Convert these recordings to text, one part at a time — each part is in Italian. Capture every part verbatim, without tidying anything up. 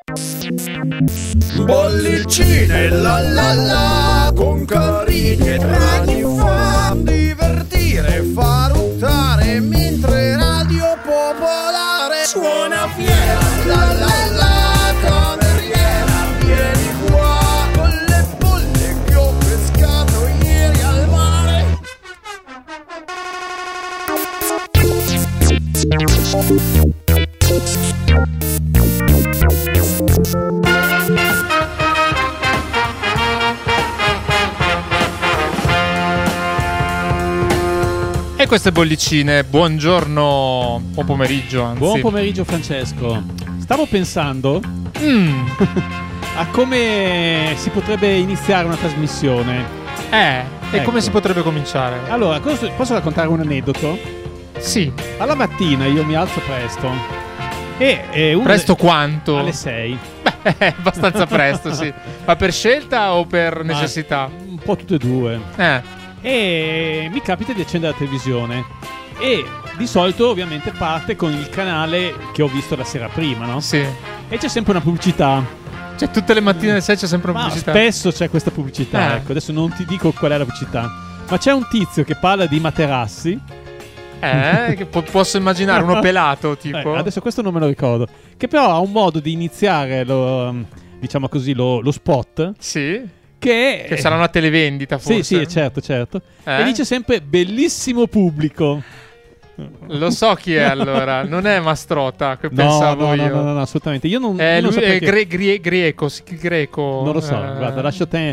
Bollicine la la la, con carini e draghi fa divertire, far urtare, mentre Radio Popolare suona fiera. La la la, cameriera, vieni qua, con le bolle che ho pescato ieri al mare. E queste bollicine, buongiorno, buon pomeriggio anzi. Buon pomeriggio Francesco. Stavo pensando mm. a come si potrebbe iniziare una trasmissione. Eh, e ecco. come si potrebbe cominciare? Allora, cosa- posso raccontare un aneddoto? Sì, Alla mattina io mi alzo presto e, e uno presto de- quanto? alle sei. Beh, è abbastanza presto, sì. Ma per scelta o per Ma necessità? un po' tutte e due. Eh, E mi capita di accendere la televisione e di solito ovviamente parte con il canale che ho visto la sera prima, no? sì. E c'è sempre una pubblicità. Cioè tutte le mattine alle sei c'è sempre una Ma pubblicità. spesso c'è questa pubblicità, Eh. ecco, adesso non ti dico qual è la pubblicità, ma c'è un tizio che parla di materassi. Eh, che po- posso immaginare uno pelato tipo. Eh, adesso questo non me lo ricordo, che però ha un modo di iniziare lo, diciamo così, lo, lo spot Sì. che, Che sarà una televendita forse. Sì, sì, certo, certo. Eh? E dice sempre bellissimo pubblico. Lo so chi è allora. Non è Mastrota, che No, pensavo no, no, io. no, no, no, assolutamente. Io non, Eh, io non lui so è perché- gre- grie- greco, sì, greco. Non lo so, eh. guarda, lascio a te.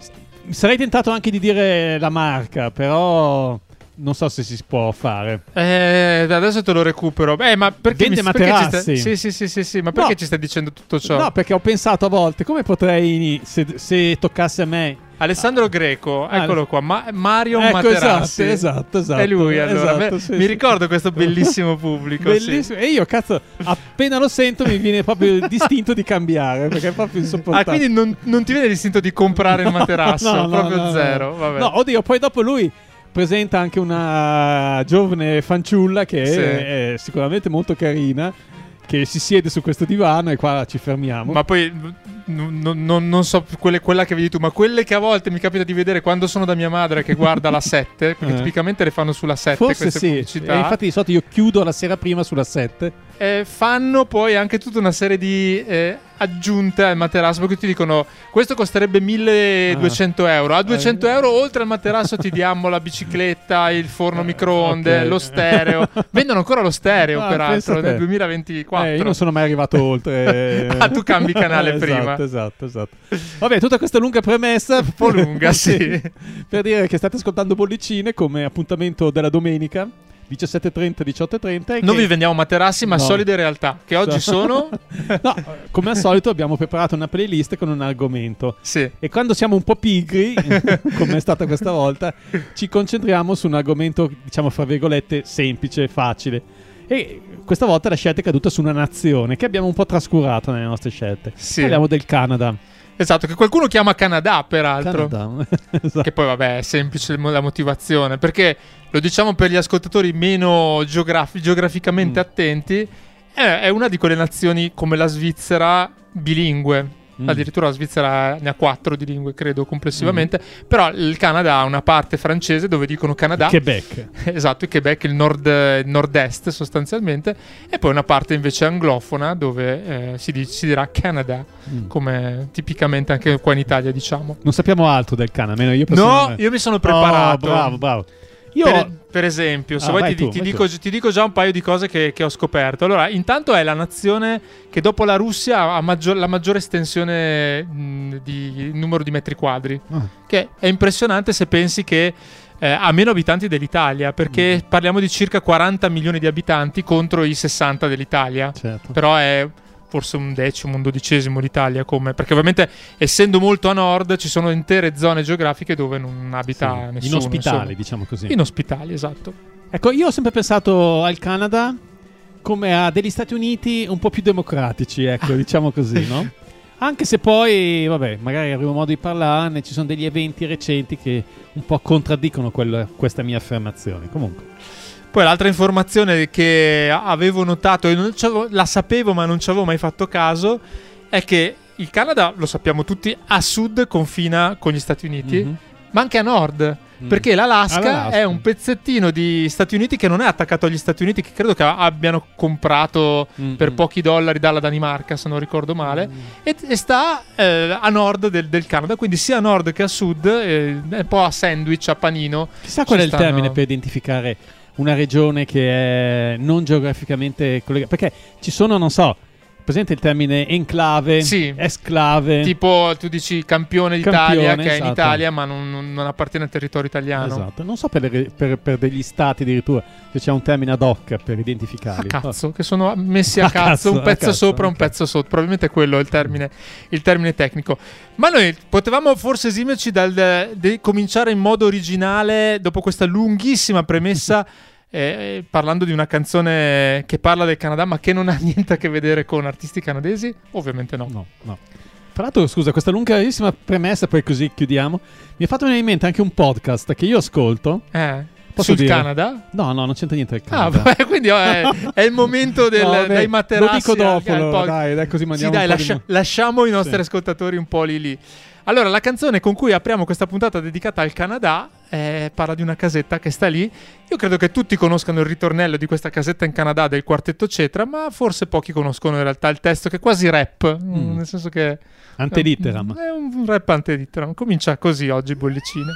Sarei tentato anche di dire la marca, però non so se si può fare. Eh, adesso te lo recupero. Beh, ma perché Vende mi, perché ci materassi. stai, sì, sì, sì, sì, sì, ma perché No. ci stai dicendo tutto ciò? No, perché ho pensato a volte come potrei, se, se toccasse a me. Alessandro Greco, Ah, eccolo qua, Ma- Mario Ecco, Materassi. esatto, esatto, esatto. È lui allora. Esatto, Beh, sì, mi sì. ricordo questo bellissimo pubblico. sì. Bellissimo. E io, cazzo, appena lo sento mi viene proprio distinto di cambiare, perché è proprio Ah, insopportabile. quindi non, non ti viene l'istinto di comprare il materasso? No, no, proprio no, zero. no. Vabbè. No, oddio, poi dopo lui presenta anche una giovane fanciulla che Sì. è, è sicuramente molto carina, che si siede su questo divano e qua ci fermiamo. Ma poi n- n- non- non so quelle, quella che vedi tu, ma quelle che a volte mi capita di vedere quando sono da mia madre che guarda la sette, perché Eh. tipicamente le fanno sulla sette Forse queste sì. pubblicità. E infatti di solito io chiudo la sera prima sulla sette. Eh, fanno poi anche tutta una serie di eh, aggiunte al materasso, perché ti dicono questo costerebbe milleduecento euro, a duecento euro oltre al materasso ti diamo la bicicletta, il forno microonde, ok. lo stereo. Vendono ancora lo stereo Ah, peraltro pensa te. nel duemilaventiquattro. Eh, io non sono mai arrivato oltre. Ah, tu cambi canale Esatto, prima. Esatto, esatto. Vabbè, tutta questa lunga premessa. Un po' lunga, sì. Per dire che state ascoltando Bollicine come appuntamento della domenica, diciassette e trenta, diciotto e trenta. e Non che- vi vendiamo materassi, ma No. solide realtà, che oggi sono... No, come al solito abbiamo preparato una playlist con un argomento. Sì. E quando siamo un po' pigri, come è stata questa volta, ci concentriamo su un argomento, diciamo, fra virgolette, semplice, facile. E questa volta la scelta è caduta su una nazione che abbiamo un po' trascurato nelle nostre scelte. Sì. Parliamo del Canada. Esatto, che qualcuno chiama Canada, peraltro. Canada. Esatto. Che poi, vabbè, è semplice la motivazione. Perché, lo diciamo per gli ascoltatori meno geografi- geograficamente Mm. attenti, è, è una di quelle nazioni come la Svizzera bilingue. Mm. Addirittura la Svizzera ne ha quattro di lingue, credo, complessivamente. Però il Canada ha una parte francese dove dicono Canada. Quebec. Esatto, il Quebec, il nord, il nord-est sostanzialmente, e poi una parte invece anglofona dove eh, si, di- si dirà Canada, Mm. come tipicamente anche qua in Italia diciamo. Non sappiamo altro del Canada, almeno io No, personalmente- io mi sono Oh, preparato. bravo, bravo. Io Per, per esempio, se Ah, vuoi vai ti, tu, ti vai dico, tu. ti dico già un paio di cose che, che ho scoperto. Allora, intanto è la nazione che dopo la Russia ha maggior- la maggiore estensione mh, di numero di metri quadri, Ah. che è impressionante se pensi che eh, ha meno abitanti dell'Italia, perché Mm. parliamo di circa quaranta milioni di abitanti contro i sessanta dell'Italia. certo. Però è forse un decimo, un dodicesimo l'Italia, come perché ovviamente essendo molto a nord ci sono intere zone geografiche dove non abita Sì, nessuno. inospitali, insomma. diciamo così. Inospitali, esatto. Ecco, io ho sempre pensato al Canada come a degli Stati Uniti un po' più democratici, ecco, diciamo così, no? Anche se poi, vabbè, magari avremo modo di parlarne, ci sono degli eventi recenti che un po' contraddicono quel- questa mia affermazione. Comunque, Poi l'altra informazione che avevo notato, e non ci avevo- la sapevo ma non ci avevo mai fatto caso, è che il Canada, lo sappiamo tutti, a sud confina con gli Stati Uniti, mm-hmm. ma anche a nord. Mm. Perché l'Alaska, l'Alaska è un pezzettino di Stati Uniti che non è attaccato agli Stati Uniti, che credo che abbiano comprato mm-hmm. per pochi dollari dalla Danimarca, se non ricordo male, mm-hmm. e, e sta eh, a nord del, del Canada, quindi sia a nord che a sud, eh, un po' a sandwich, a panino. Chissà qual è il stanno... termine per identificare una regione che è non geograficamente collegata, perché ci sono, non so, presente il termine enclave, sì. esclave, tipo tu dici campione d'Italia, campione, che esatto. è in Italia ma non, non appartiene al territorio italiano. Esatto, non so per, le, per, per degli stati addirittura se c'è un termine ad hoc per identificarli. A cazzo, oh. che sono messi a, a cazzo, cazzo, un pezzo cazzo, sopra, okay. un pezzo sotto, probabilmente quello è il termine, il termine tecnico. Ma noi potevamo forse esimerci dal di cominciare in modo originale dopo questa lunghissima premessa. Eh, parlando di una canzone che parla del Canada ma che non ha niente a che vedere con artisti canadesi? Ovviamente no. No, no. Tra l'altro, scusa, questa lunghissima premessa, poi così chiudiamo, mi ha fatto venire in mente anche un podcast che io ascolto. Eh, Posso sul dire? Canada? No, no, non c'entra niente del Canada. Ah, vabbè, quindi oh, è, è il momento del, no, vabbè, dai materassi. Lo dico dopo, al, lo, al dai, dai, così mandiamo sì, dai, un po' lascia, di... lasciamo i nostri sì. ascoltatori un po' lì lì. Allora, la canzone con cui apriamo questa puntata dedicata al Canada eh, parla di una casetta che sta lì. Io credo che tutti conoscano il ritornello di questa casetta in Canada del quartetto Cetra, ma forse pochi conoscono in realtà il testo, che è quasi rap, mm. nel senso che antelitteram. È un, è un rap antelitteram. Comincia così oggi, bollicine.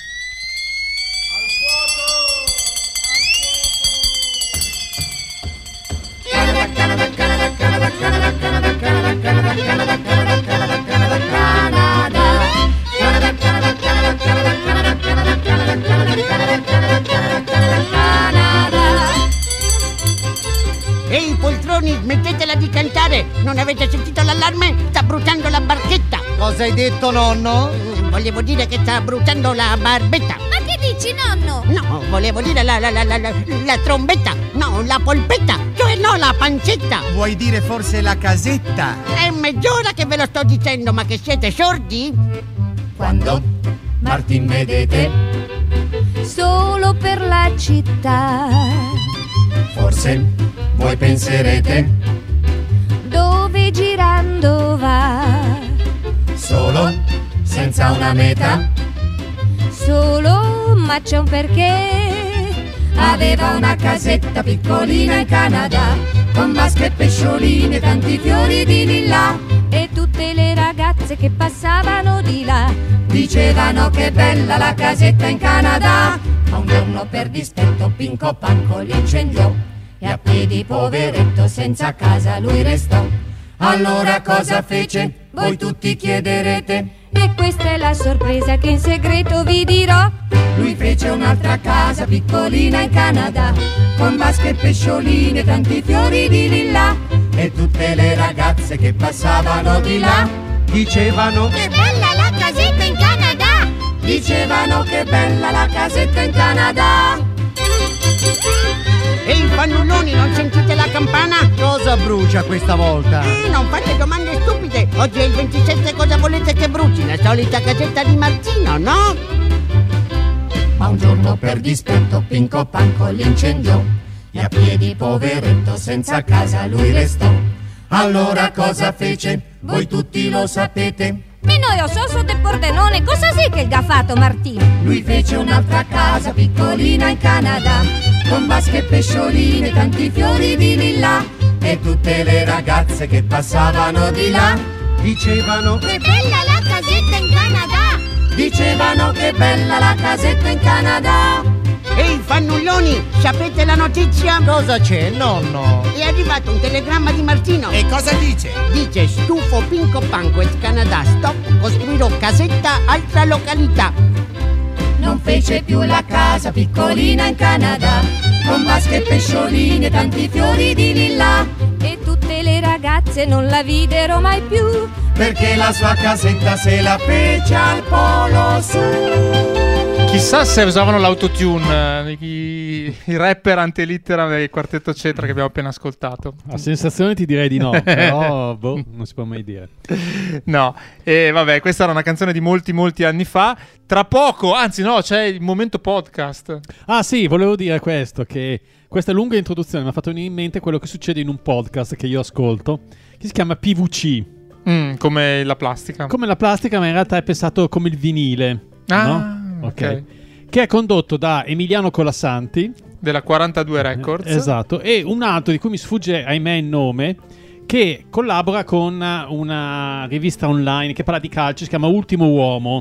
Ehi poltroni, smettetela di cantare! Non avete sentito l'allarme? Sta bruciando la barchetta! Cosa hai detto, nonno? Mm, volevo dire che sta bruciando la barbetta! Ma che dici, nonno? No, volevo dire la, la, la, la, la, la trombetta! No, la polpetta! Cioè no, la pancetta! Vuoi dire forse la casetta? È mezz'ora che ve lo sto dicendo, ma che siete sordi? Quando Martin vedete solo per la città, forse voi penserete dove girando va, solo senza una meta, solo ma c'è un perché. aveva una casetta piccolina in Canada, con vasche e pescioline, tanti fiori di lilla, e tutte le ragazze che passavano di là dicevano che bella la casetta in Canada. Ma un giorno per dispetto Pinco Panco l'incendiò, e a piedi poveretto senza casa lui restò. Allora cosa fece? Voi tutti chiederete, e questa è la sorpresa che in segreto vi dirò. lui fece un'altra casa piccolina in Canada, con vasche e pescioline, tanti fiori di lilla, e tutte le ragazze che passavano di là Dicevano Che bella la casetta in Canada! dicevano che bella la casetta in Canada. Ehi fannulloni, non sentite la campana? cosa brucia questa volta? Eh, non fate domande stupide! Oggi è il ventisette, cosa volete che bruci? La solita casetta di Martino, no? Ma un giorno per dispetto Pinco Panco l'incendiò, e a piedi poveretto senza casa lui restò. Allora cosa fece? Voi tutti lo sapete. E noi o sosso del Pordenone, cosa sì che il ha fatto Martino? Lui fece un'altra casa piccolina in Canada, con vasche e pescioline, tanti fiori di lilla, e tutte le ragazze che passavano di là Dicevano Che bella la casetta in Canada! dicevano che bella la casetta in Canada. Ehi fannulloni, sapete la notizia? cosa c'è, nonno? È arrivato un telegramma di Martino. E cosa dice? Dice: stufo Pinco Panco e Canada, stop, costruirò casetta, altra località. Non fece più la casa piccolina in Canada, con vasche e pescioline, tanti fiori di lilla, E tutte le ragazze non la videro mai più. perché la sua casetta se la fece al polo sud. Chissà se usavano l'autotune, eh, i, i rapper antelittera del quartetto Cetra che abbiamo appena ascoltato. A sensazione ti direi di no, però boh, non si può mai dire. No, e vabbè, questa era una canzone di molti molti anni fa. Tra poco, anzi no, c'è il momento podcast. Ah sì, volevo dire questo, che questa lunga introduzione mi ha fatto venire in mente quello che succede in un podcast che io ascolto, che si chiama P V C. Mm, come la plastica. Come la plastica, ma in realtà è pensato come il vinile. Ah, no? ok. Ok. Che è condotto da Emiliano Colassanti. Della quarantadue Records. Esatto. E un altro di cui mi sfugge, ahimè, il nome, che collabora con una rivista online che parla di calcio, si chiama Ultimo Uomo.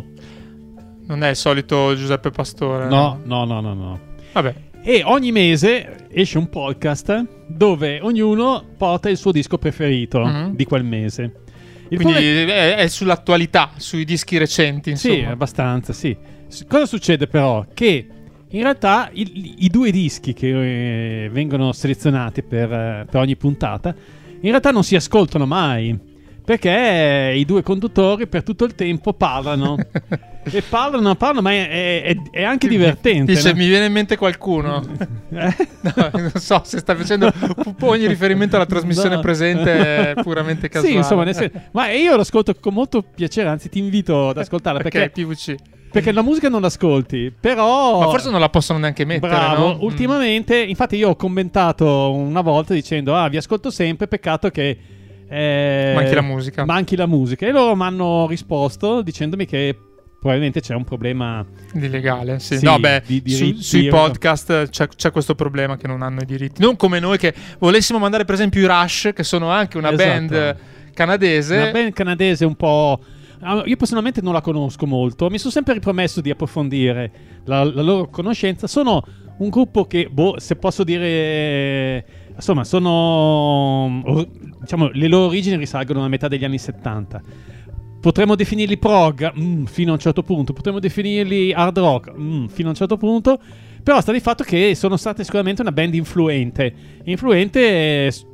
Non è il solito Giuseppe Pastore. No, no, no, no, no. Vabbè. E ogni mese esce un podcast dove ognuno porta il suo disco preferito Mhm. di quel mese. Il Quindi problema- è, è sull'attualità, sui dischi recenti, insomma. Sì, abbastanza, sì. S- Cosa succede però? Che in realtà i, i due dischi che eh, vengono selezionati per, eh, per ogni puntata in realtà non si ascoltano mai, perché i due conduttori per tutto il tempo parlano e parlano, parlano, ma è, è- è anche divertente. Dice, no? mi viene in mente qualcuno. Eh? No, non so se sta facendo ogni riferimento alla trasmissione No. presente è puramente casuale. Sì, insomma, nel sen- ma io lo ascolto con molto piacere, anzi ti invito ad ascoltarla, Ok, perché, P V C. perché la musica non l'ascolti, però... Ma forse non la possono neanche mettere, Bravo, no? ultimamente, infatti io ho commentato una volta dicendo, ah, vi ascolto sempre, peccato che... eh, Manchi la musica. Manchi la musica. E loro mi hanno risposto dicendomi che probabilmente c'è un problema... Mm, di legale, sì. Sì, no, beh, di su- diritti, sui io- podcast c'è, c'è questo problema che non hanno i diritti. Non come noi che volessimo mandare per esempio i Rush, che sono anche una Esatto. band canadese. Una band canadese un po'... Ah, io personalmente non la conosco molto, mi sono sempre ripromesso di approfondire la, la loro conoscenza. Sono un gruppo che, boh, se posso dire, insomma, sono, or- diciamo, le loro origini risalgono alla metà degli anni settanta. Potremmo definirli prog mm, fino a un certo punto, potremmo definirli hard rock mm, fino a un certo punto, però sta di fatto che sono state sicuramente una band influente, influente eh, s-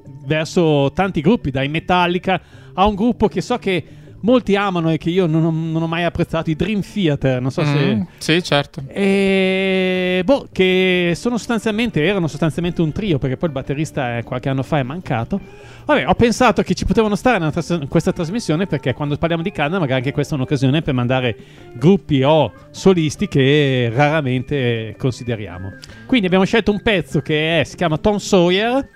verso tanti gruppi, dai Metallica a un gruppo che so che molti amano e che io non ho, non ho mai apprezzato, i Dream Theater, non so Mm, se... sì, certo. E boh, che sono sostanzialmente, erano sostanzialmente un trio, perché poi il batterista eh, qualche anno fa è mancato. Vabbè, ho pensato che ci potevano stare nella tras- in questa trasmissione, perché quando parliamo di Canada magari anche questa è un'occasione per mandare gruppi o solisti che raramente consideriamo. Quindi abbiamo scelto un pezzo che è, si chiama Tom Sawyer,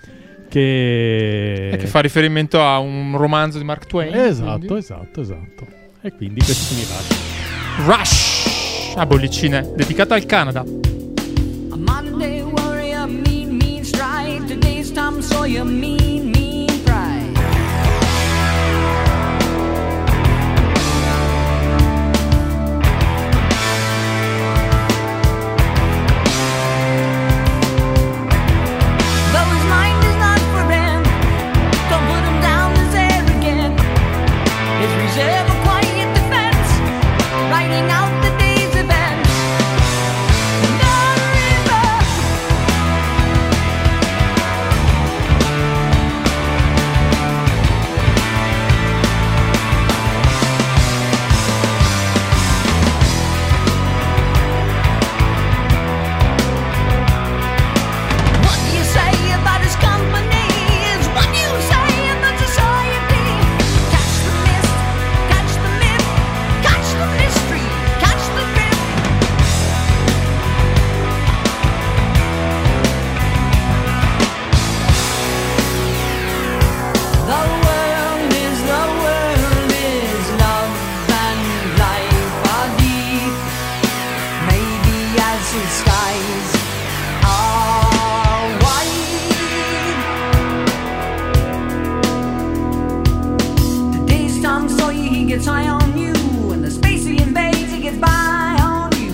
che... E che fa riferimento a un romanzo di Mark Twain. Esatto, quindi. esatto, esatto. E quindi questi sono i Rush. Rush, a bollicine, dedicato al Canada. A Monday warrior, mean, mean stride. Today's Tom Sawyer, mean, mean pride. Though his mind is not for rent, don't put him down as arrogant. His reserve a quiet defense, writing out the day's events. The river. What do you say about his company? Is what you say about society. Catch the mist, catch the myth, catch the mystery, catch the drift. The world is, the world is love and life are deep. Maybe as his skies are wide. Today's Tom Sawyer, he gets high on you, and the space he invades, he gets by on you.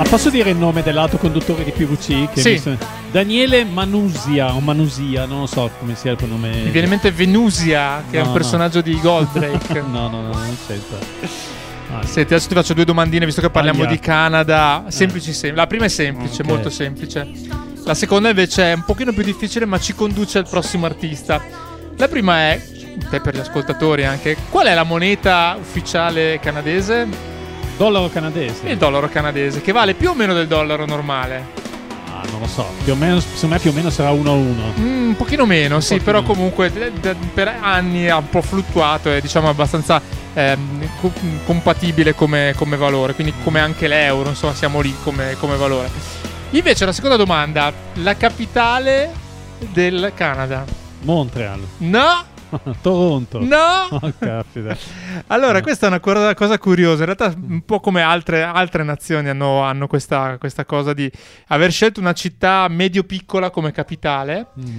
posso dire il nome dell'autoconduttore di P V C? Che Sì. mi sa- Daniele Manusia o Manusia, non lo so come sia il nome. Mi viene in mente Venusia, che è No, un no. personaggio di Goldrake. no, no, no, non c'entra. Ah, Senti, adesso ti faccio due domandine, visto che parliamo Ahia. di Canada. Semplici, sem- La prima è semplice, Ok. molto semplice. La seconda invece è un pochino più difficile, ma ci conduce al prossimo artista. La prima è, te per gli ascoltatori anche, qual è la moneta ufficiale canadese? Dollaro canadese. Il dollaro canadese, che vale più o meno del dollaro normale. Ah, non lo so, più o meno, secondo me più o meno sarà uno a uno. Mm, un pochino meno, sì, pochino. però comunque d- d- per anni ha un po' fluttuato e diciamo abbastanza ehm, co- compatibile come, come valore, quindi come anche l'euro, insomma siamo lì come, come valore. Invece la seconda domanda, la capitale del Canada? Montreal. No, Toronto. no. Oh, caspita. Allora, questa è una cosa, cosa curiosa. In realtà, un po' come altre, altre nazioni hanno, hanno questa, questa cosa di aver scelto una città medio-piccola come capitale, Mm.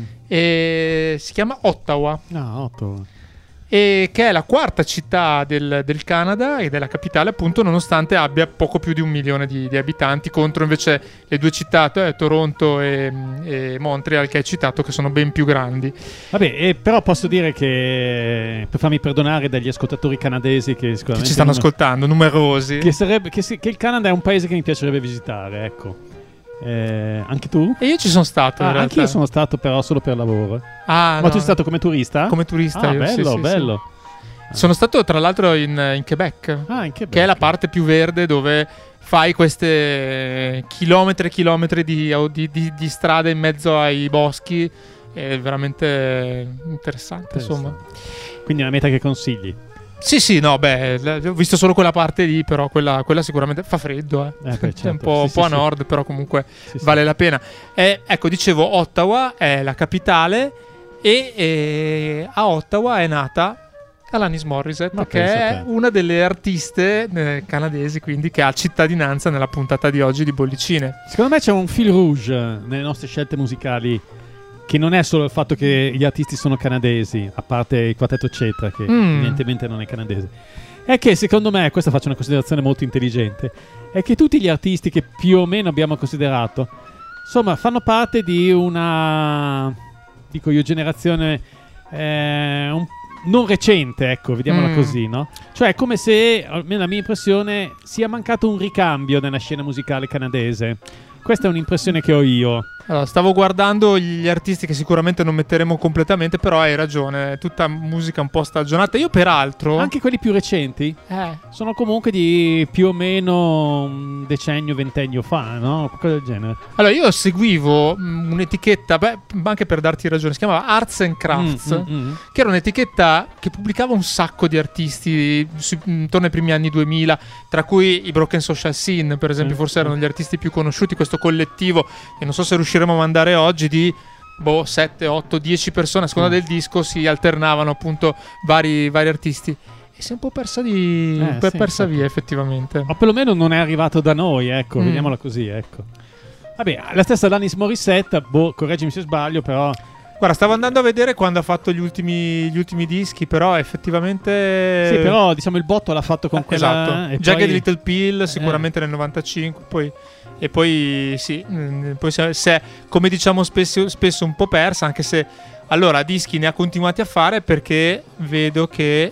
e si chiama Ottawa, No, otto. e che è la quarta città del, del Canada ed è la capitale, appunto, nonostante abbia poco più di un milione di, di abitanti, contro invece le due città, eh, Toronto e, e Montreal, che hai citato, che sono ben più grandi. Vabbè, e però posso dire che, per farmi perdonare dagli ascoltatori canadesi che Che sicuramente ci stanno non- ascoltando, numerosi. che, sarebbe, che, si- che il Canada è un paese che mi piacerebbe visitare, ecco. Eh, anche tu? E io ci sono stato, in Ah, realtà. anche io sono stato però solo per lavoro. Ah, Ma no, tu sei stato come turista? come turista. Ah, io, sì, bello, sì, sì. bello. Sono stato tra l'altro in, in Quebec, Ah, in Quebec. che è la parte più verde dove fai queste chilometri e chilometri di, di, di, di strade in mezzo ai boschi. È veramente interessante, insomma. Quindi è una meta che consigli. Sì, sì, no, beh, l- ho visto solo quella parte lì, però quella, quella sicuramente fa freddo, eh. Eh, beh, Cioè, certo. un po', Sì, un po' sì, a sì. nord, però comunque Sì, sì. vale la pena. E, ecco, dicevo, Ottawa è la capitale e, e a Ottawa è nata Alanis Morissette, Ma che pensa è te. una delle artiste eh, canadesi, quindi che ha cittadinanza nella puntata di oggi di Bollicine. Secondo me c'è un fil rouge nelle nostre scelte musicali, che non è solo il fatto che gli artisti sono canadesi, a parte il quartetto Cetra, che Mm. evidentemente non è canadese. È che secondo me, questa faccio una considerazione molto intelligente, è che tutti gli artisti che più o meno abbiamo considerato, insomma, fanno parte di una, dico io, generazione eh, un- non recente, ecco, vediamola Mm. così, no? Cioè è come se, almeno la mia impressione, sia mancato un ricambio nella scena musicale canadese. Questa è un'impressione che ho io. Allora, stavo guardando gli artisti che sicuramente non metteremo completamente, però hai ragione, è tutta musica un po' stagionata. Io peraltro... Anche quelli più recenti Eh, sono comunque di più o meno un decennio, ventennio fa, no? Qualcosa del genere. Allora, io seguivo mm, un'etichetta, beh, anche per darti ragione, si chiamava Arts and Crafts, Mm, mm, mm. che era un'etichetta che pubblicava un sacco di artisti su- intorno ai primi anni duemila, tra cui i Broken Social Scene, per esempio, Mm, forse mm. erano gli artisti più conosciuti, questo collettivo, che non so se riusciremo a mandare oggi, di boh, sette, otto, dieci persone, a seconda Mm. del disco, si alternavano appunto vari, vari artisti. E si è un po' persa, di, Eh, per- sì, persa infatti. via, effettivamente. O perlomeno non è arrivato da noi, ecco, Mm. vediamola così, ecco. Vabbè, la stessa Alanis Morissette, boh, correggimi se sbaglio, però... Guarda, stavo andando a vedere quando ha fatto gli ultimi, gli ultimi dischi, però effettivamente... Sì, però diciamo il botto l'ha fatto con Eh, quella... esatto. e Jagged poi- Little Pill sicuramente nel novantacinque, poi, e poi sì, mm, poi si è, si è, come diciamo spesso, spesso un po' persa, anche se allora dischi ne ha continuati a fare, perché vedo che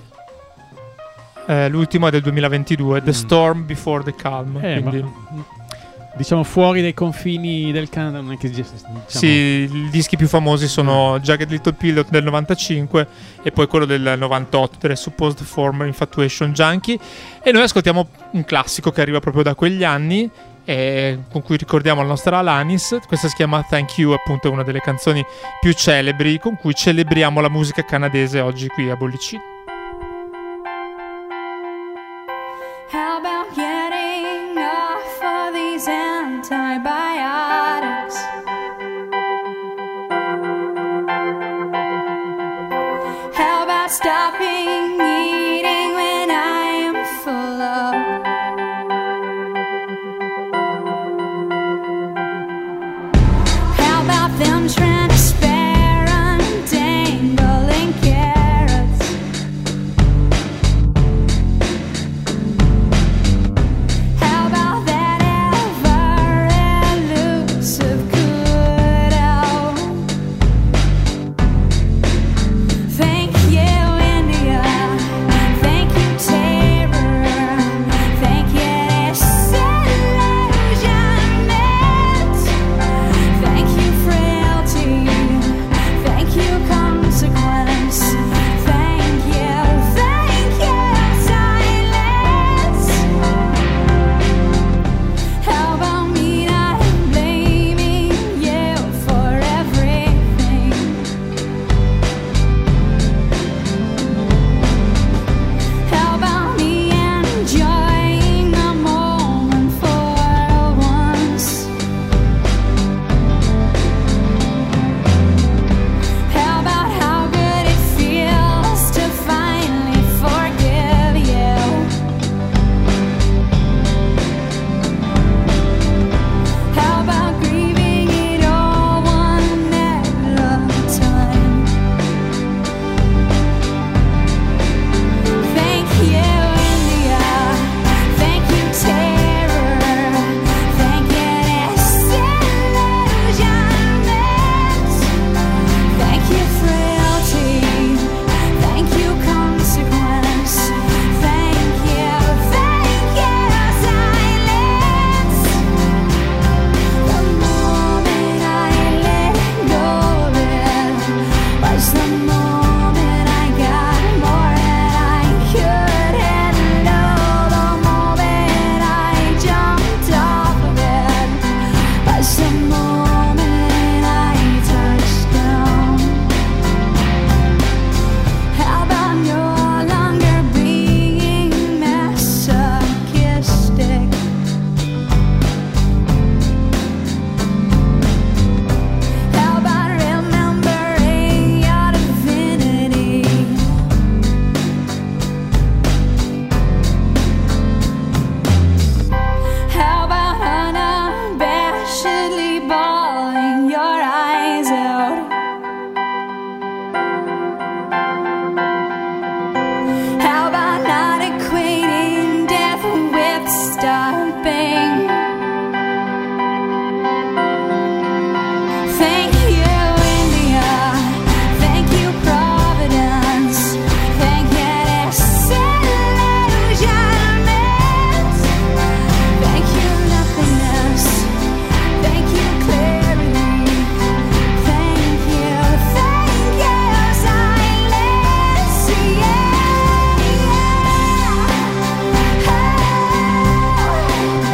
eh, l'ultimo è del duemilaventidue, The Mm. Storm Before the Calm, Eh, quindi... ma- diciamo fuori dai confini del Canada non è che diciamo, Sì, i dischi più famosi sono Jagged Little Pill del novantacinque e poi quello del novantotto, delle Supposed Form Infatuation Junkie, e noi ascoltiamo un classico che arriva proprio da quegli anni, e con cui ricordiamo la nostra Alanis. Questa si chiama Thank You, appunto è una delle canzoni più celebri con cui celebriamo la musica canadese oggi qui a Bollicine. How about getting off of these antibiotics? How about stopping eating when I am full of? How about them trying to spare untangling carrots?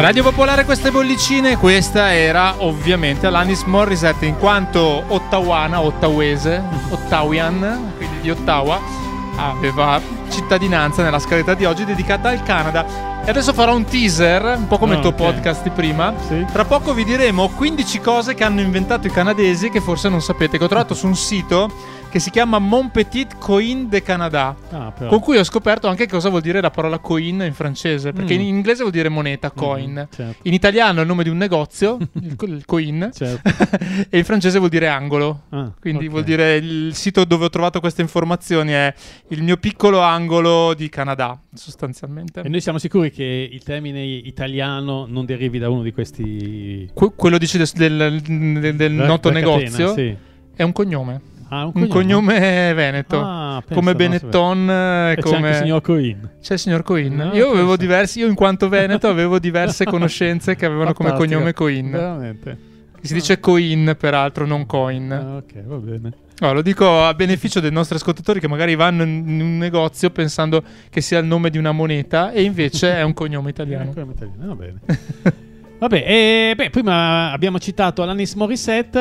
Radio Popolare, queste bollicine. Questa era ovviamente Alanis Morissette, in quanto ottawana, ottawese, ottawian, quindi di Ottawa, aveva cittadinanza nella scaletta di oggi dedicata al Canada. E adesso farò un teaser, un po' come Oh, il tuo ok. podcast di prima. Sì. Tra poco vi diremo quindici cose che hanno inventato i canadesi che forse non sapete, che ho trovato su un sito che si chiama Mon Petit Coin de Canada, Ah, però. con cui ho scoperto anche cosa vuol dire la parola coin in francese, perché Mm. in inglese vuol dire moneta, coin. Mm, certo. In italiano è il nome di un negozio, il, co- il coin, Certo. e in francese vuol dire angolo. Ah, Quindi ok. vuol dire il sito dove ho trovato queste informazioni è il mio piccolo angolo di Canada, sostanzialmente. E noi siamo sicuri che il termine italiano non derivi da uno di questi... Que- quello dici del, del- del- del da- noto da negozio catena, sì. è un cognome. Ah, un Un cognome? cognome veneto, Ah, pensa, come no, Benetton, eh, E c'è come anche il signor Coin. c'è il signor Coin. No, io avevo pensa. diversi, io in quanto veneto avevo diverse conoscenze che avevano come Fantastico. cognome Coin. Veramente. Si dice Coin, peraltro, non Coin. Ah, ok, va bene. No, lo dico a beneficio dei nostri ascoltatori che magari vanno in un negozio pensando che sia il nome di una moneta e invece è un cognome italiano. Eh, come italiano, va bene. Vabbè, e, beh, prima abbiamo citato Alanis Morissette.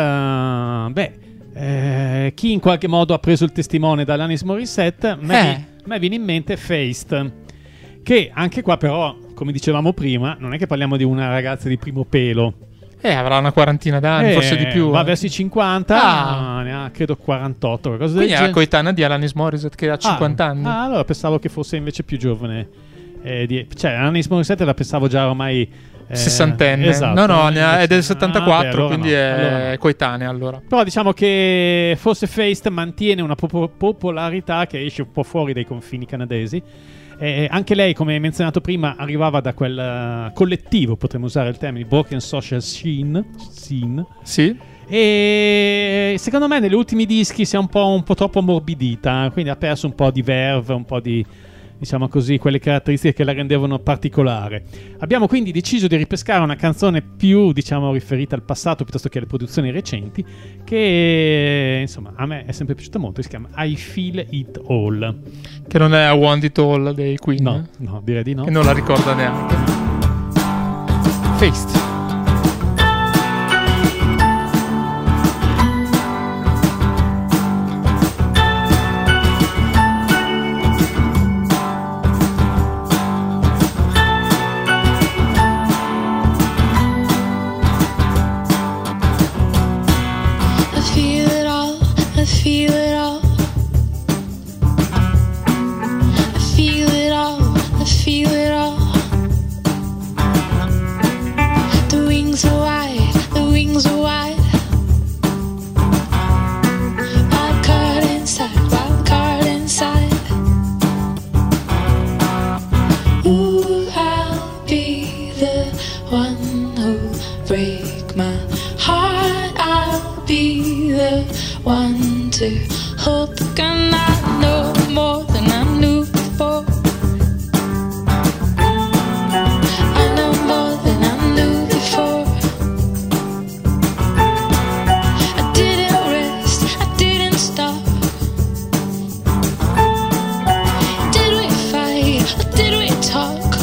eh, beh, eh, chi in qualche modo ha preso il testimone da Alanis Morissette? A me, Eh. vi- a me viene in mente Feist, che anche qua però, come dicevamo prima, non è che parliamo di una ragazza di primo pelo. Eh, avrà una quarantina d'anni, Eh, forse di più. Va eh. verso i cinquanta, Ah. ne ha credo quarantotto, qualcosa del Quindi è la genere. coetanea di Alanis Morissette che ha cinquanta Ah, anni. Ah, allora pensavo che fosse invece più giovane. eh, di- cioè, Alanis Morissette la pensavo già ormai eh, Sessantenne. esatto. No, no, ne ha- è del Ah, settantaquattro, beh, allora quindi no, è allora no. coetanea allora. Però diciamo che forse Feist mantiene una popo- popolarità che esce un po' fuori dai confini canadesi. Eh, anche lei, come menzionato prima, arrivava da quel eh, collettivo, potremmo usare il termine, Broken Social Scene. scene. Sì? E secondo me negli ultimi dischi si è un po', un po' troppo ammorbidita, quindi ha perso un po' di verve, un po' di, diciamo così, quelle caratteristiche che la rendevano particolare. Abbiamo quindi deciso di ripescare una canzone più, diciamo, riferita al passato piuttosto che alle produzioni recenti, che insomma a me è sempre piaciuta molto. Si chiama I Feel It All. Che non è I Want It All dei Queen. No, no, direi di no. Che non la ricorda neanche. Feist. I feel it all, I feel it all. I feel it all, I feel it all. The wings are wide, the wings are wide. Wild card inside, wild card inside. Ooh, I'll be the one who'll break my heart. I'll be the one to hold the gun. I know more than I knew before. I know more than I knew before. I didn't rest, I didn't stop. Did we fight or did we talk?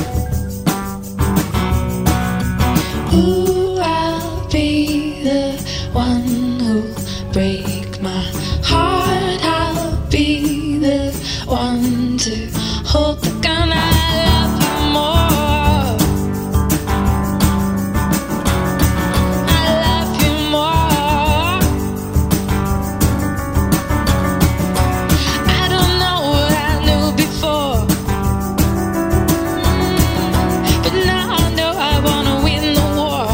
Ooh, I'll be the one who'll break my heart. I'll be the one to hold the gun. I love you more. I love you more. I don't know what I knew before. Mm, but now I know I wanna win the war.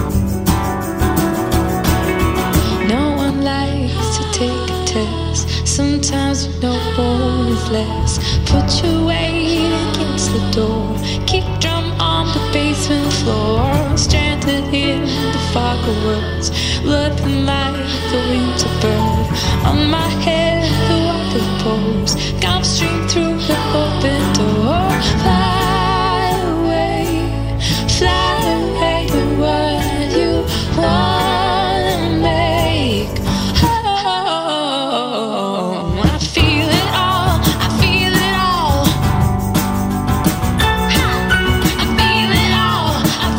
No one likes to take a test. Sometimes you know more is less. Put your weight against the door. Kick drum on the basement floor. Stranded in the fog of words. Looking like the winter bird. On my head the water pours. Come stream through the open door. Fly away, fly away. What you wanna make. Oh, I feel it all, I feel it all. I feel it all, I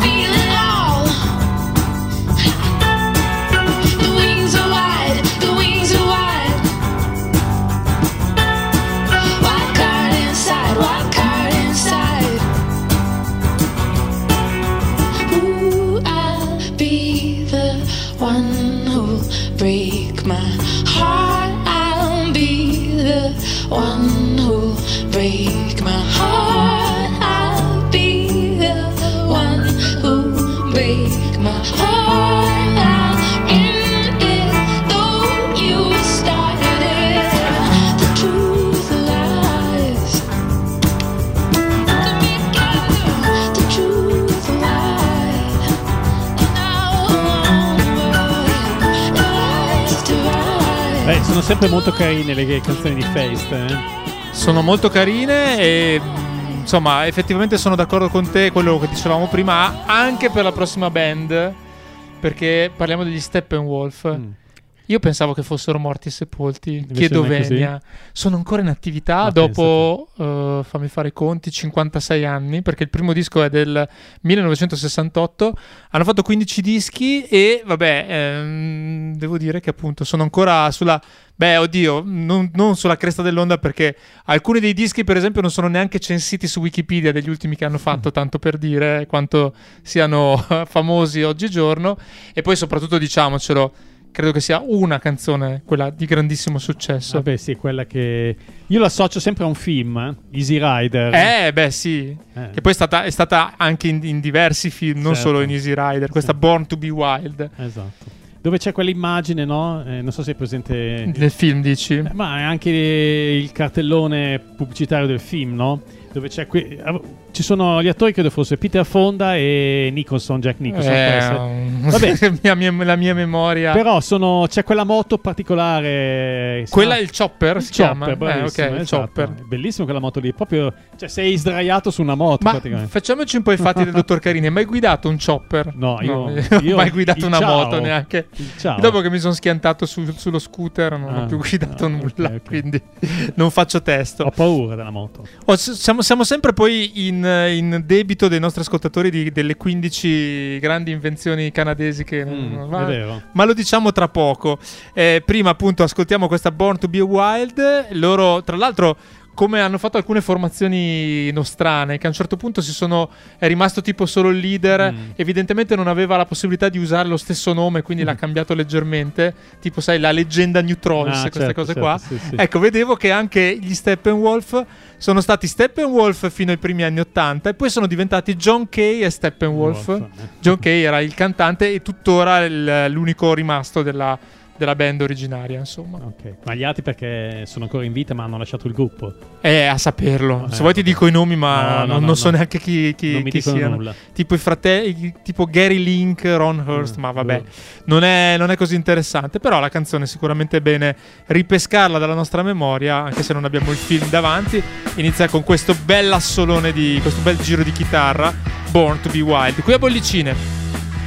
sono sempre molto carine le canzoni di Feist, eh? Sono molto carine e insomma effettivamente sono d'accordo con te, quello che dicevamo prima, anche per la prossima band, perché parliamo degli Steppenwolf. Mm. Io pensavo che fossero morti e sepolti. Invece Chiedo non è così? venia. Sono ancora in attività Ma dopo, uh, fammi fare i conti, cinquantasei anni, perché il primo disco è del millenovecentosessantotto. Hanno fatto quindici dischi e vabbè, ehm, devo dire che appunto sono ancora sulla... Beh, oddio, non, non sulla cresta dell'onda, perché alcuni dei dischi, per esempio, non sono neanche censiti su Wikipedia degli ultimi che hanno fatto, tanto per dire quanto siano famosi oggigiorno. E poi soprattutto, diciamocelo, credo che sia una canzone, quella di grandissimo successo. Vabbè, sì, quella che... Io l'associo sempre a un film, eh? Easy Rider. Eh, beh, sì. Eh. Che poi è stata, è stata anche in, in diversi film, non Certo. solo in Easy Rider. Questa Sì. Born to be Wild. Esatto. Dove c'è quell'immagine, no? Eh, non so se è presente... Nel film, dici? Eh, ma è anche il cartellone pubblicitario del film, no? Dove c'è qui... Ci sono gli attori, credo fosse Peter Fonda e Nicholson, Jack Nicholson. può essere. Eh, Vabbè. mia- mia- la mia memoria. Però sono, c'è quella moto particolare. si Quella è chiama- il Chopper, il si chiama? Chopper, bravissimo, Eh, ok, il esatto. Chopper. È bellissimo quella moto lì. Proprio, cioè, sei sdraiato su una moto Ma praticamente. facciamoci un po' i fatti del dottor Carini. Hai mai guidato un Chopper? No, io- non io- ho mai guidato il una ciao. moto neanche. Il ciao. Dopo che mi sono schiantato su- sullo scooter non Ah, ho più guidato ah, nulla, ok, ok. quindi non faccio testo. Ho paura della moto. Oh, s- siamo, siamo sempre poi in, in debito dei nostri ascoltatori di- delle quindici grandi invenzioni canadesi che Mm, ma, è vero. ma lo diciamo tra poco. Eh, prima appunto ascoltiamo questa Born to be Wild. Loro tra l'altro, come hanno fatto alcune formazioni nostrane, che a un certo punto si sono è rimasto tipo solo il leader, Mm. evidentemente non aveva la possibilità di usare lo stesso nome, quindi l'ha cambiato leggermente, tipo sai la leggenda New Trolls, Ah, queste certo, cose certo, qua. sì, sì. Ecco, vedevo che anche gli Steppenwolf sono stati Steppenwolf fino ai primi anni ottanta e poi sono diventati John Kay e Steppenwolf. Wolf, eh. John Kay era il cantante e tuttora il- l'unico rimasto della, della band originaria, insomma. Ok. Ma gli altri perché sono ancora in vita ma hanno lasciato il gruppo. Eh, a saperlo. Eh, Se vuoi ti dico i nomi, ma No, no, non, no, non so no. neanche chi, chi, Non mi chi dicono siano. nulla. Tipo i fratelli, tipo Gary Link, Ron Hurst, Mm, ma vabbè, mm. non è, non è così interessante. Però la canzone sicuramente è bene ripescarla dalla nostra memoria, anche se non abbiamo il film davanti. Inizia con questo bel assolone di questo bel giro di chitarra, Born to be Wild. Qui a Bollicine.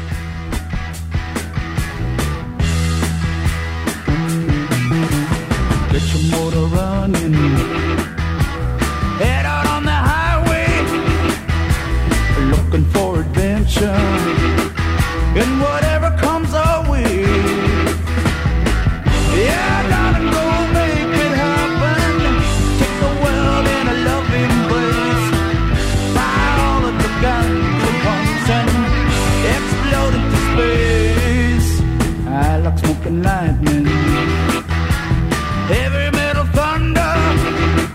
Get your motor running. Head out on the highway, looking for adventure. And whatever comes our way, yeah, gotta go make it happen. Take the world in a loving embrace. Fire all of the guns at once and explode into space. I like smoking lightning. Heavy metal thunder,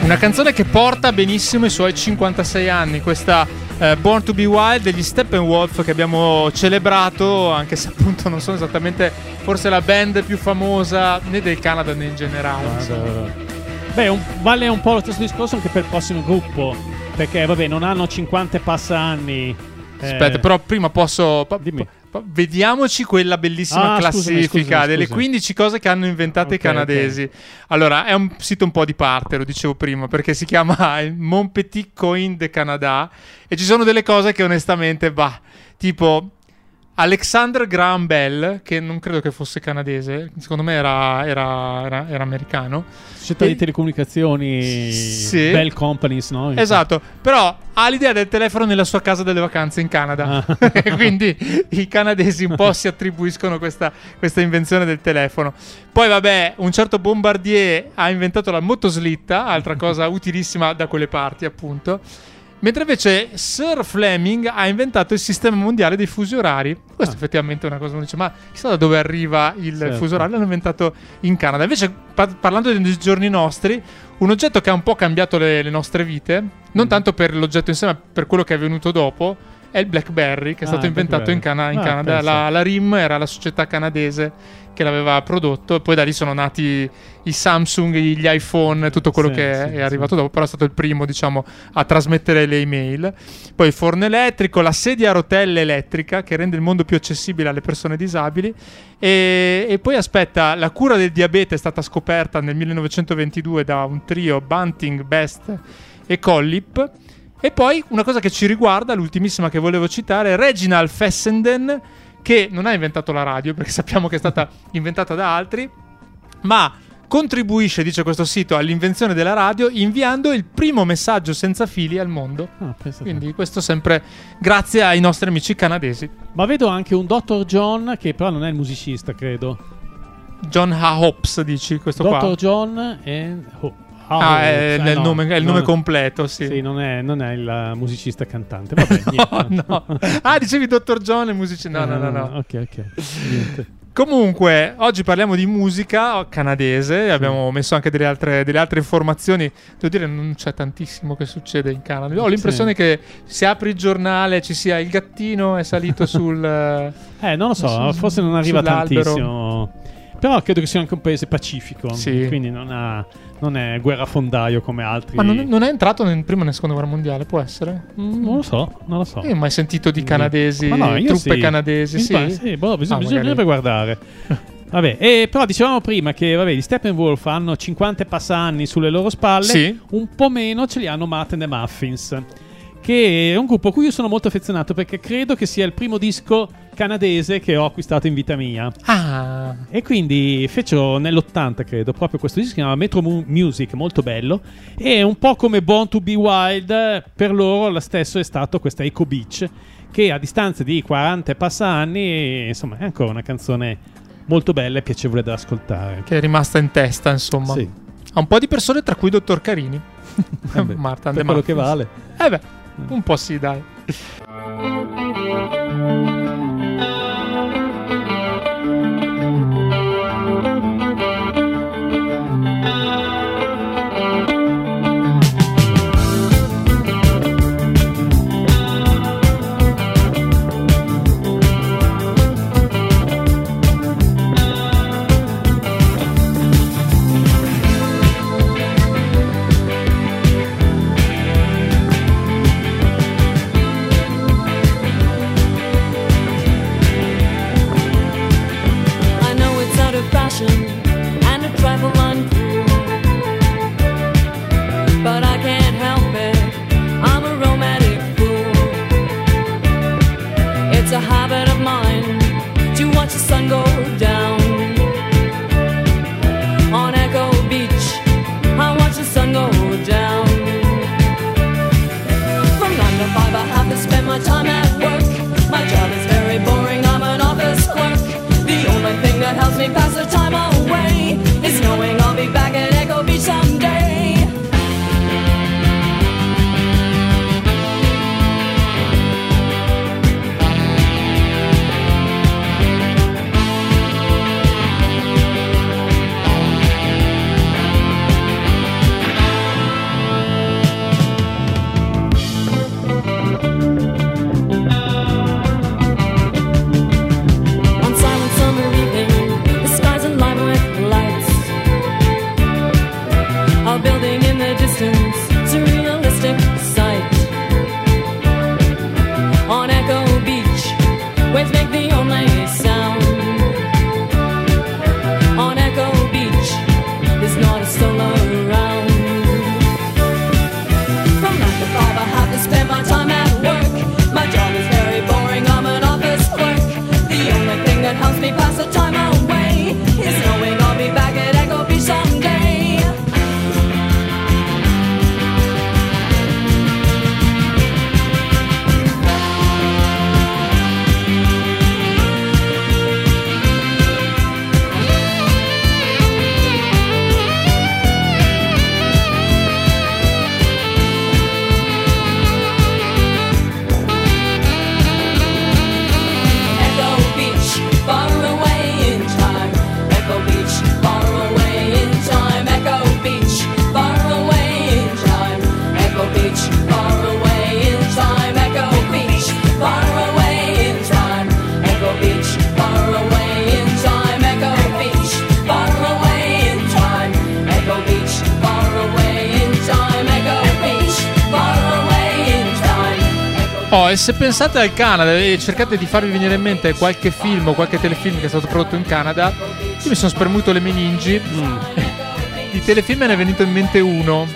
Una canzone che porta benissimo i suoi cinquantasei anni, questa eh, Born to be Wild degli Steppenwolf, che abbiamo celebrato, anche se appunto non sono esattamente forse la band più famosa né del Canada né in generale. Guarda. Beh, un, vale un po' lo stesso discorso anche per il prossimo gruppo, perché vabbè, non hanno cinquanta e passa anni. Aspetta, eh, però prima posso... Pa- Dimmi. pa- vediamoci quella bellissima Ah, scusami, classifica scusami, delle scusami. quindici cose che hanno inventato Ok, i canadesi. ok. Allora, è un sito un po' di parte, lo dicevo prima, perché si chiama il Mon Petit Coin de Canada e ci sono delle cose che onestamente, bah, tipo... Alexander Graham Bell, che non credo che fosse canadese, secondo me era, era, era, era americano. Società E- di telecomunicazioni, Sì. Bell Companies, no? Esatto, però ha l'idea del telefono nella sua casa delle vacanze in Canada. Ah. E quindi i canadesi un po' si attribuiscono questa, questa invenzione del telefono. Poi vabbè, un certo Bombardier ha inventato la motoslitta, altra cosa utilissima da quelle parti appunto. Mentre invece Sir Fleming ha inventato il sistema mondiale dei fusi orari. Questo Ah. effettivamente è una cosa che uno dice, ma chissà da dove arriva il Certo. fuso orario, l'hanno inventato in Canada. Invece par- parlando dei giorni nostri, un oggetto che ha un po' cambiato le, le nostre vite, non Mm. tanto per l'oggetto in sé, ma per quello che è venuto dopo, è il BlackBerry, che è Ah, stato il inventato in, BlackBerry. Cana- in Ah, Canada. pensa. La, la R I M era la società canadese che l'aveva prodotto, e poi da lì sono nati i Samsung, gli iPhone, tutto quello Sì, che è, sì, è arrivato sì. dopo, però è stato il primo, diciamo, a trasmettere le email. Poi il forno elettrico, la sedia a rotelle elettrica che rende il mondo più accessibile alle persone disabili. E, e poi aspetta, la cura del diabete è stata scoperta nel millenovecentoventidue da un trio, Bunting, Best e Collip. E poi una cosa che ci riguarda, l'ultimissima che volevo citare, Reginald Fessenden, che non ha inventato la radio, perché sappiamo che è stata inventata da altri, ma contribuisce, dice questo sito, all'invenzione della radio inviando il primo messaggio senza fili al mondo. Ah, pensa te. Quindi questo sempre grazie ai nostri amici canadesi. Ma vedo anche un dottor John, che però non è il musicista, credo. John A. Hobbs, dici questo dottor qua? John e... oh, Ah, è, eh, nel no, nome, è il no, nome no. completo, sì. Sì, non è, non è il uh, musicista cantante. Vabbè, niente. No, no. Ah, dicevi dottor John e musici... No, no, no, no. Ok, ok. Niente. Comunque, oggi parliamo di musica canadese, abbiamo messo anche delle altre, delle altre informazioni. Devo dire, non c'è tantissimo che succede in Canada. Ho l'impressione Sì. che se apri il giornale ci sia il gattino è salito sul... Eh, non lo so, su- forse non arriva sull'albero. tantissimo. Però credo che sia anche un paese pacifico. Sì. Quindi non, ha, non è guerrafondaio come altri. Ma non, non è entrato nella prima né seconda guerra mondiale, può essere? Mm, non lo so, non lo so. Io non ho mai sentito di canadesi, Ma no, io truppe sì. canadesi, Mi sì? pare- sì, boh, bisog- Ah, bisognerebbe magari. guardare. Vabbè, e però dicevamo prima che vabbè, gli Steppenwolf hanno cinquanta e passa anni sulle loro spalle, Sì. un po' meno ce li hanno Martin and the Muffins, che è un gruppo a cui io sono molto affezionato perché credo che sia il primo disco canadese che ho acquistato in vita mia. Ah, E quindi fecero nell'ottanta, credo, proprio questo disco, si chiama Metro Mu- Music, molto bello. E un po' come Born to be Wild, per loro lo stesso è stato questa Echo Beach, che a distanza di quaranta e passa anni, insomma, è ancora una canzone molto bella e piacevole da ascoltare. che è rimasta in testa, insomma. Sì. A un po' di persone, tra cui Dottor Carini. Eh beh, Marta and per the quello che Muffins. vale. Eh beh, un po' sì, dai. Oh, e se pensate al Canada e cercate di farvi venire in mente qualche film o qualche telefilm che è stato prodotto in Canada, io mi sono spremuto le meningi. Mm. Di telefilm me ne è venuto in mente uno,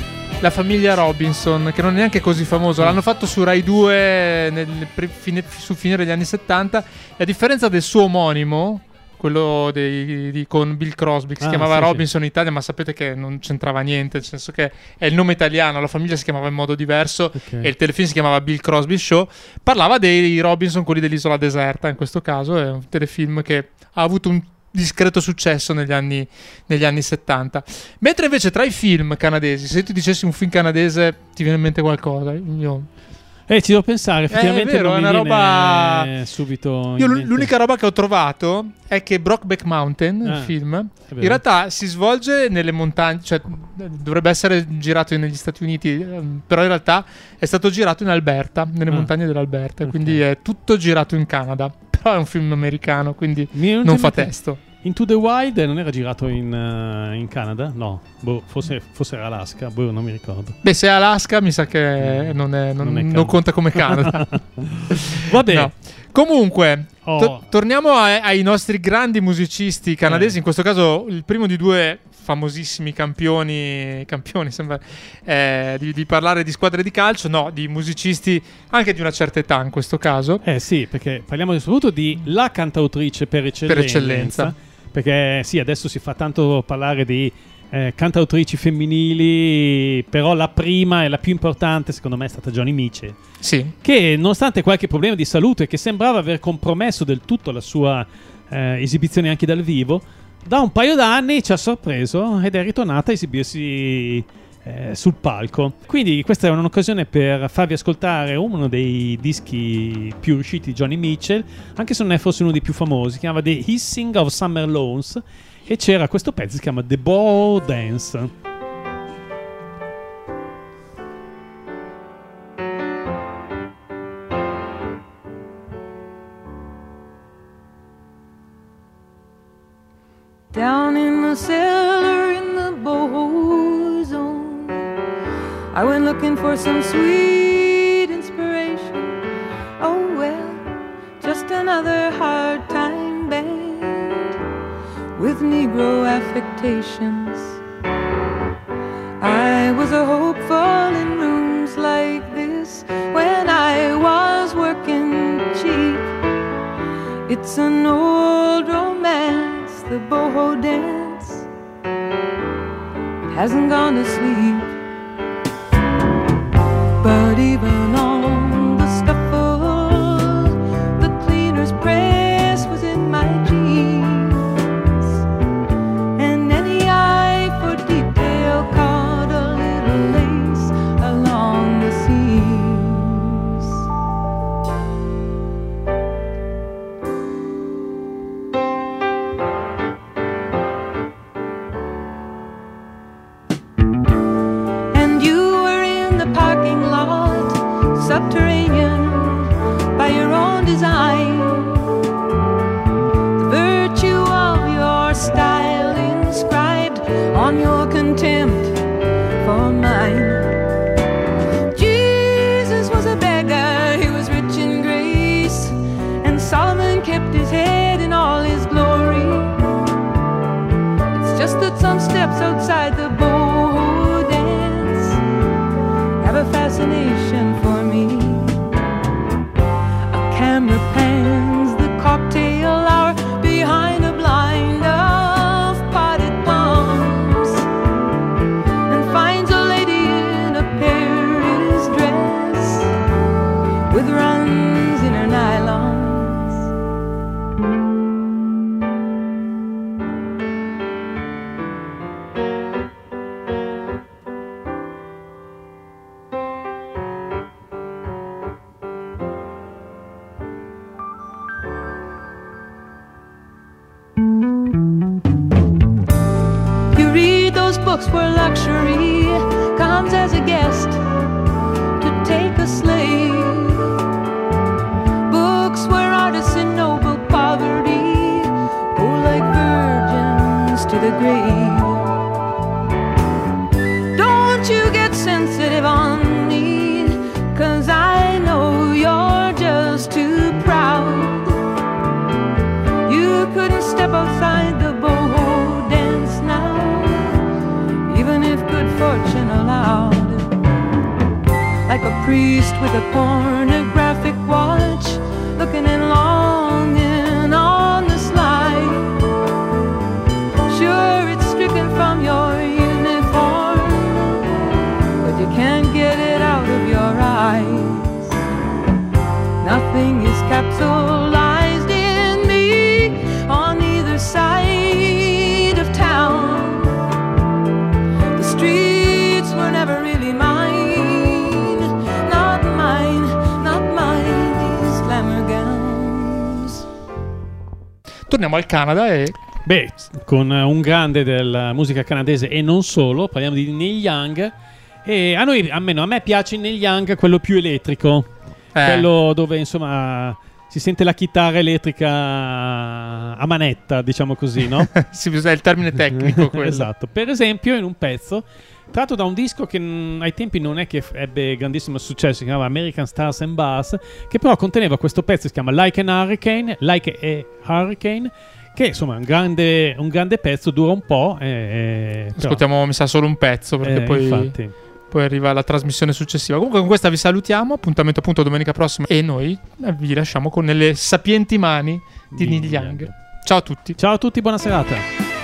La famiglia Robinson, che non è neanche così famoso. L'hanno fatto su Rai due nel pre- fine, su fine degli anni settanta, e a differenza del suo omonimo, quello dei, di, con Bill Crosby, che si Ah, chiamava sì, Robinson in Italia, ma sapete che non c'entrava niente, nel senso che è il nome italiano, la famiglia si chiamava in modo diverso, Ok. e il telefilm si chiamava Bill Crosby Show. Parlava dei Robinson, quelli dell'isola deserta, in questo caso è un telefilm che ha avuto un discreto successo negli anni, negli anni settanta. Mentre invece tra i film canadesi, se ti dicessi un film canadese ti viene in mente qualcosa? Io... Eh, ci devo pensare, effettivamente è vero, non è mi una viene roba subito in Io l- mente. l'unica roba che ho trovato è che Brokeback Mountain, il Ah, film, è vero. in realtà si svolge nelle montagne, cioè dovrebbe essere girato negli Stati Uniti, ehm, però in realtà è stato girato in Alberta, nelle Ah. montagne dell'Alberta, Ok. quindi è tutto girato in Canada. Però è un film americano, quindi Mi è venuto non in fa mente- testo. Into the Wild non era girato in, eh, in Canada? No, boh, forse, forse era Alaska, boh, non mi ricordo. Beh, se è Alaska mi sa che non, è, non, Non è non Canada. conta come Canada. Vabbè, No. Comunque, Oh. to- torniamo a- ai nostri grandi musicisti canadesi. Eh. In questo caso, il primo di due famosissimi campioni, campioni sembra eh, di, di parlare di squadre di calcio, no, di musicisti anche di una certa età in questo caso. eh sì, perché parliamo soprattutto di la cantautrice per eccellenza. Per eccellenza. Perché sì, adesso si fa tanto parlare di eh, cantautrici femminili, però la prima e la più importante secondo me è stata Joni Mitchell, Sì, che nonostante qualche problema di salute che sembrava aver compromesso del tutto la sua eh, esibizione anche dal vivo, da un paio d'anni ci ha sorpreso ed è ritornata a esibirsi eh, sul palco. Quindi questa è un'occasione per farvi ascoltare uno dei dischi più riusciti di Joni Mitchell, anche se non è forse uno dei più famosi. Si chiama The Hissing of Summer Lawns e c'era questo pezzo che si chiama The Bow Dance. Down in the cellar in the boho zone, I went looking for some sweet inspiration. Oh well, just another hard time band with Negro affectations. I was a hopeful in rooms like this when I was working cheap. It's an old romance, the boho dance hasn't gone to sleep. But even on the scuffle, the cleaner's press was in my jeans, and any eye for detail caught a little lace along the seams. And you were in the parking lot, subterranean by your own design. The virtue of your style inscribed on your contempt for mine. Jesus was a beggar, he was rich in grace, and Solomon kept his head in all his glory. It's just that some steps outside the boho dance have a fascination for me. A camera pans the cocktail hour behind a blind of potted palms and finds a lady in a Paris dress with runs in her nylons. You read those books where luxury comes as a guest to take a slave. Books where artists in noble poverty go like virgins to the grave. Don't you get sensitive on me, 'cause I know priest with a pornographic watch, looking and longing on the slide. Sure, it's stricken from your uniform, but you can't get it out of your eyes. Nothing is capsulized in me on either side of town. The streets were never really mine, not mine, not mine, these glamour gowns. Torniamo al Canada e Beh, con un grande della musica canadese e non solo, parliamo di Neil Young. E a noi, almeno a me piace Neil Young quello più elettrico, Eh. quello dove insomma si sente la chitarra elettrica a manetta, diciamo così, no? si usa il termine tecnico quello. Esatto. Per esempio, in un pezzo tratto da un disco che mh, ai tempi non è che f- ebbe grandissimo successo, si chiamava American Stars and Bars, che però conteneva questo pezzo che si chiama Like an Hurricane, Like a Hurricane, che insomma è un grande, un grande pezzo, dura un po'. E, e, però- Ascoltiamo, mi sa, solo un pezzo perché Eh, poi, infatti. poi arriva la trasmissione successiva. Comunque con questa vi salutiamo, appuntamento appunto domenica prossima e noi vi lasciamo con le sapienti mani di Di Neil Neil Young. Young. Ciao a tutti. Ciao a tutti, buona serata.